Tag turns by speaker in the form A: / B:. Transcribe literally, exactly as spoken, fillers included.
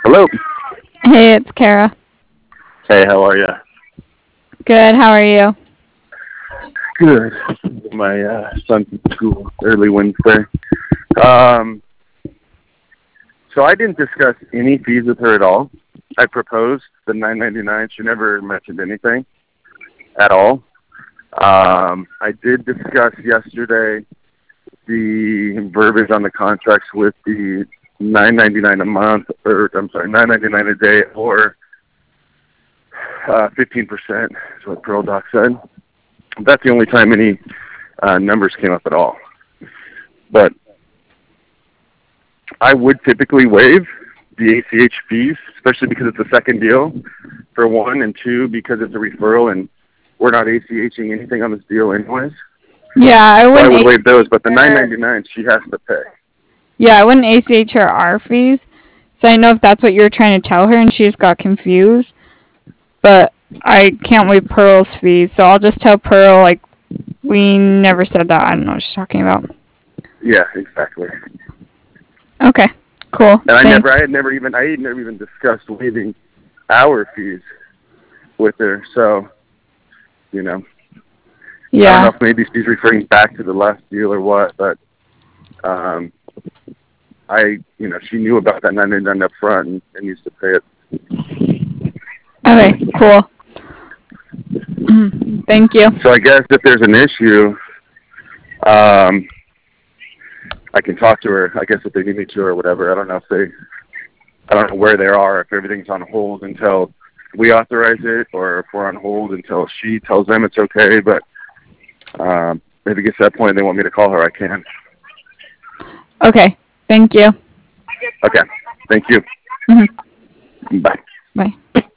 A: Hello.
B: Hey, it's Kara.
A: Hey, how are you?
B: Good, how are you?
A: Good. My uh, son's in school early Wednesday. Um, so I didn't discuss any fees with her at all. I proposed the nine ninety nine. She never mentioned anything at all. Um, I did discuss yesterday the verbiage on the contracts with the nine ninety nine a month, or I'm sorry, nine ninety nine a day, or uh, fifteen percent is what Pearl Doc said. That's the only time any uh, numbers came up at all. But I would typically waive the A C H fees, especially because it's a second deal, for one, and two, because it's a referral and we're not ACHing anything on this deal anyways.
B: Yeah, I
A: So I
B: wouldn't
A: would
B: A-
A: waive those, but the nine ninety-nine she has to pay.
B: yeah, I wouldn't A C H her our fees. So I know if that's what you're trying to tell her and she just got confused. But I can't waive Pearl's fees, so I'll just tell Pearl like we never said that. I don't know what she's talking about.
A: Yeah, exactly.
B: Okay, cool.
A: And I
B: Thanks.
A: never, I had never even, I had never even discussed waiving our fees with her. So, you know, I don't know
B: Yeah.
A: if maybe she's referring back to the last deal or what, but um, I, you know, she knew about that nine ninety-nine up front and, and used to pay it.
B: Okay, cool. Thank you.
A: So I guess if there's an issue, um, I can talk to her. I guess if they need me to or whatever. I don't know if they, I don't know where they are. If everything's on hold until we authorize it, or if we're on hold until she tells them it's okay. But um, if it gets to that point and they want me to call her, I can.
B: Okay, thank you.
A: Okay. Thank you.
B: Mm-hmm.
A: Bye.
B: Bye.